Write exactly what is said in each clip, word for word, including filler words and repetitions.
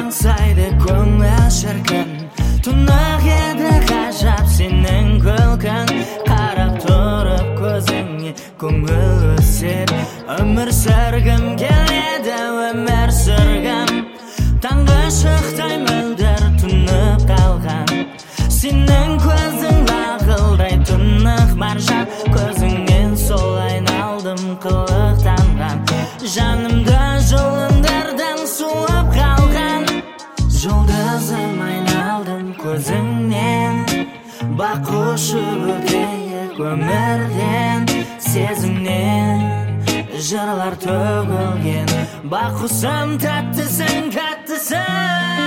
аңсайды көңіл шіркін. Тұнық еді ғажап сенің күлкің, қарап тұрып көзіңе көңіл өсер. Өмір сүргім келеді, өмір сүргім, таңғы шықтай мөлдір тұнып қалған. Сенің көзің лағылдай тұнық маржан, көзіңнен сол айналдым қылықтанған. Жанымды жұлдыздардан суып қалған, жұлдызым айналдым көзіңнен. Бақушы өтейік өмірден, сезімнен жырлар төгілген. Бақусам тәттісің, тәттісің.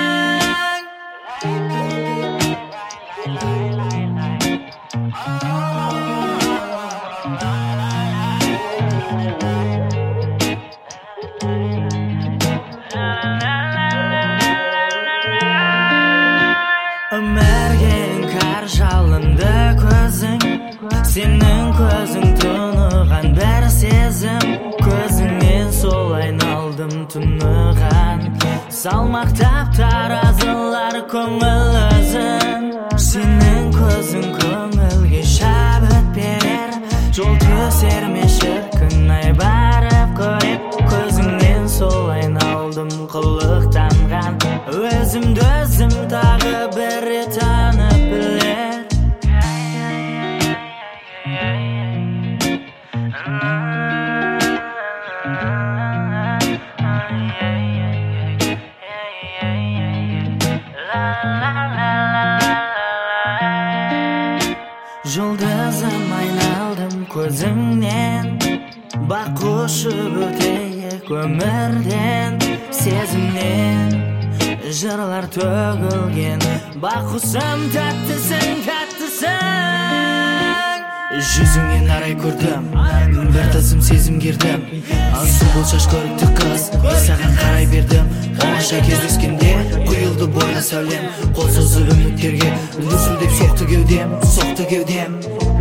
Өмірген қар жалынды көзің, сенің көзің тұныған бір сезім. Көзіңнен сол айналдым тұныған, салмақтап таразылар көңіл өзін. Сенің көзің көңілге шабыт берер, жол төсер ме шіркін ай барып көріп. Көзіңнен сол айналдым қылықтанған, өзімді өзім тағы бір рет танып білер. Жұлдызым айналдым көзіңнен, бақушы өтейік өмірден, сезімнен жырлар төгілген. Бақусам тәттісің, тәттісің. Жүзіңнен арай көрдім, бір тылсым сезім кердім. Су бол шаш көрікті қыз, саған қарай бердім. Оңаша кездескенде құйылды бойға сәулем, қол созы үміттерге дүрсілдеп соқты кеудем, соқты кеудем.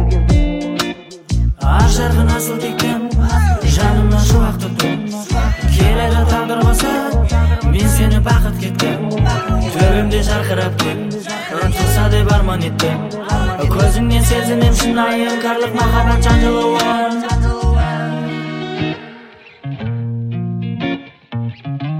Ақ жарқын асыл тектім, жанымнан шуақ тұттым. Келеді тағдыр басып, мен сені бақыт кеттім. Төбемде жарқырап күн, тұлса деп арман еттім. Көзіңнен сезінем шынайы іңкәрлік махаббат жан жылуын.